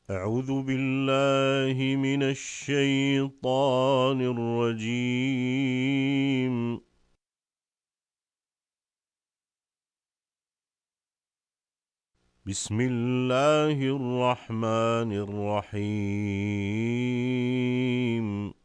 أعوذ بالله من الشيطان الرجيم. بسم الله الرحمن الرحيم.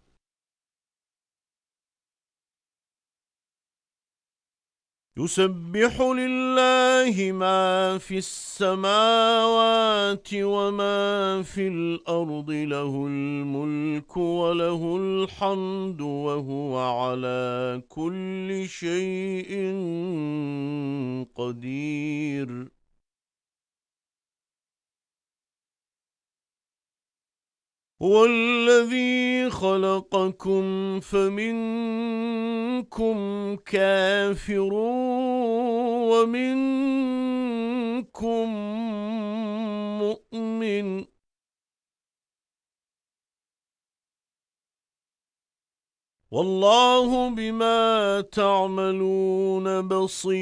يسبح لله ما في السماوات وما في الأرض، له الملك وله الحمد وهو على كل شيء قدير. هو الذي خلقكم فمنكم كافر ومنكم مؤمن، والله بما تعملون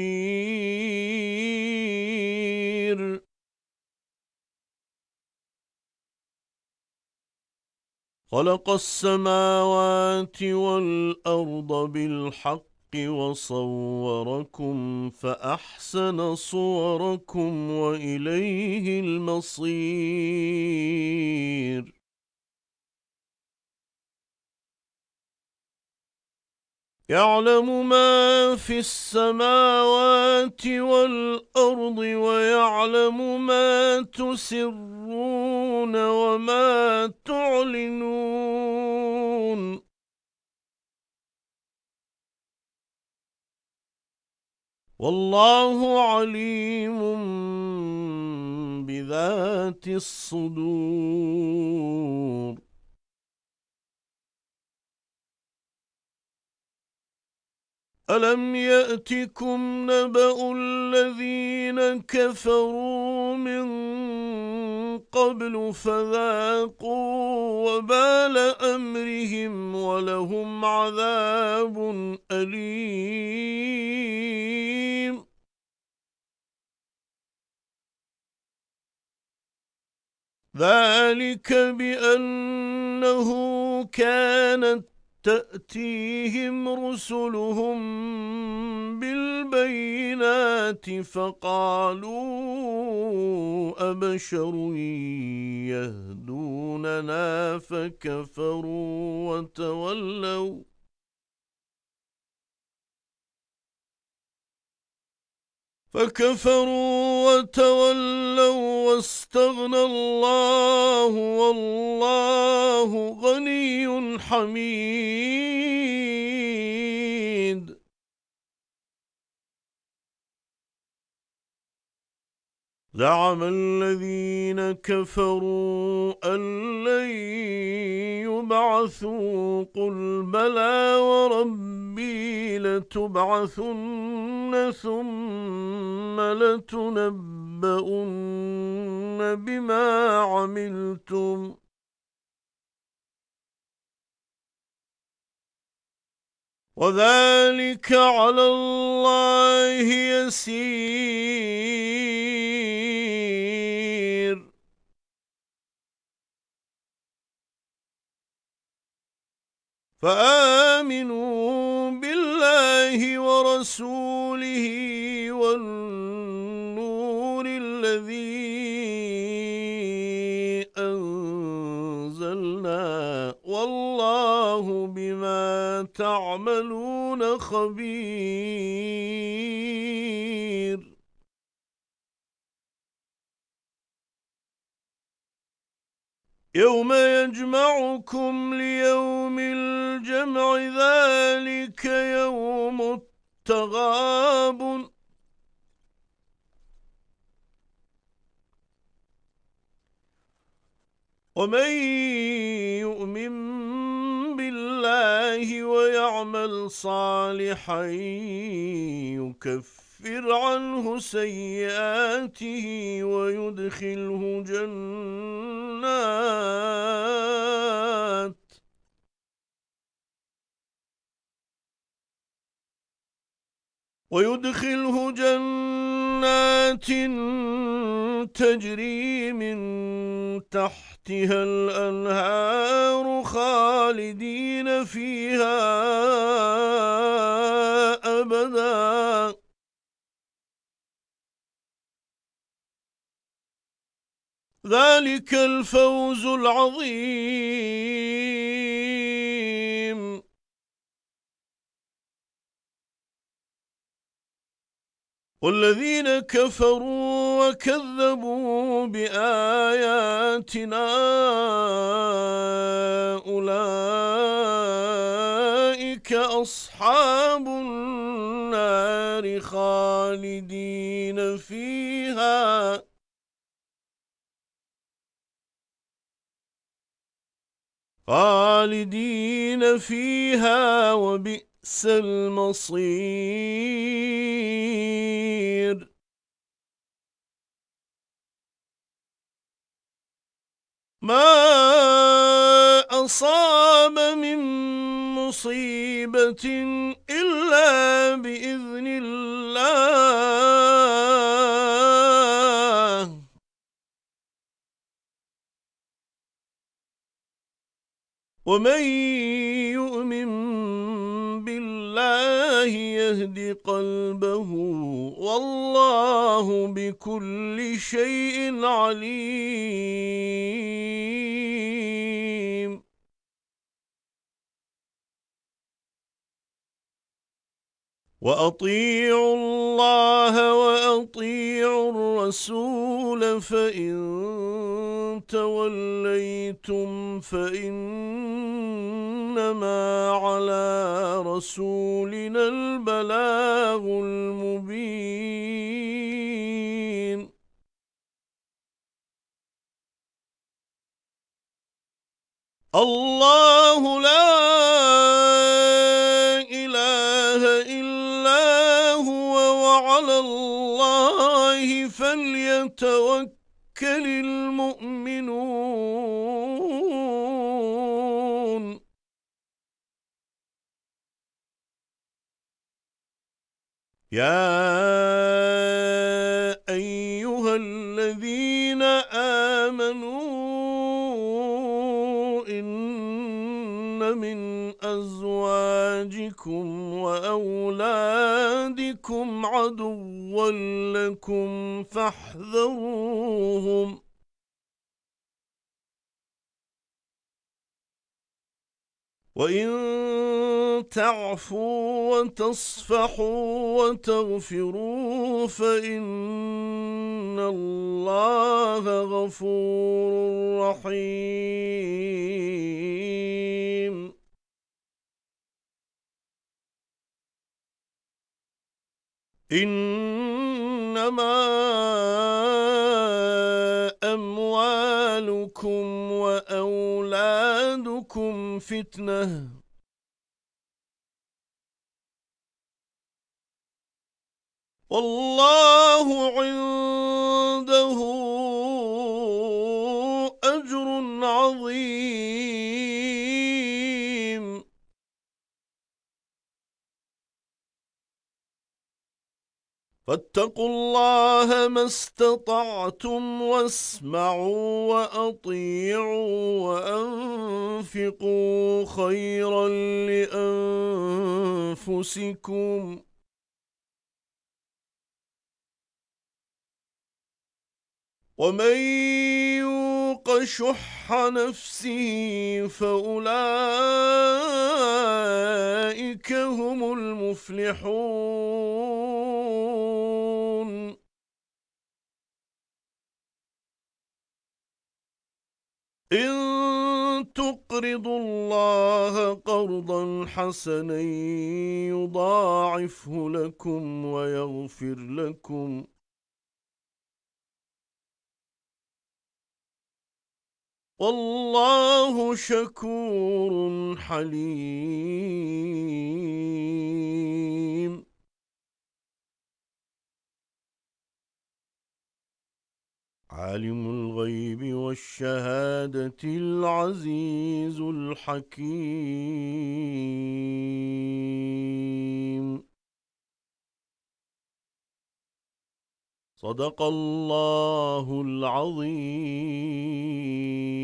بصير. خلق السماوات والأرض بالحق وصوركم فأحسن صوركم وإليه المصير. يعلم ما في السماوات والأرض ويعلم ما تسرون وما تعلنون، والله عليم بذات الصدور. ألم يأتكم نبأ الذين كفروا من قبل فذاقوا وبال أمرهم ولهم عذاب أليم. ذلك بأنه كانت تأتيهم رسلهم بالبينات فقالوا أبشر يهدوننا فكفروا وتولوا واستغنى الله والله غني حميد. زعم الذين كفروا أن لن يبعثوا قل بلى وربي لتبعثن ثم لتنبؤن بما عملتم وذلك على الله يسير. فآمنوا بالله ورسوله والنور الذي أنزلنا، والله بما تعملون خبير. يوم يجمعكم ليوم الجمع، ذلك يوم التغابن، ومن يؤمن بالله ويعمل صالحا يكفر عنه سيئاته ويدخله جنات ويدخله جنات تجري من تحتها الأنهار خالدين فيها أبدا. ذلك الفوز العظيم. والذين كفروا وكذبوا بآياتنا أولئك أصحاب النار خالدين فيها وبئس المصير. ما أصاب من مصيبة إلا بإذن الله. ومن يؤمن بالله يهد قلبه والله بكل شيء عليم. وأطيعوا الله وأطيعوا الرسول فإن توليتم فإنما على رسولنا البلاغ المبين. الله لا إله إلا هو وعلى الله فليتوكل المؤمنون. يا أيها الذين آمنوا إن من أزواجكم وأولادكم عدوا لكم فاحذروهم. وإن تعفوا وتصفحوا وتغفروا فإن الله غفور رحيم. إنما أموالكم وأولادكم فتنة والله عنده أجر عظيم. فاتقوا الله ما استطعتم واسمعوا وأطيعوا وأنفقوا خيرا لأنفسكم. ومن يوق شح نفسه فأولئك هم المفلحون. إن تقرضوا الله قرضا حسنا يضاعفه لكم ويغفر لكم والله شكور حليم. عالم الغيب والشهادة العزيز الحكيم. صدق الله العظيم.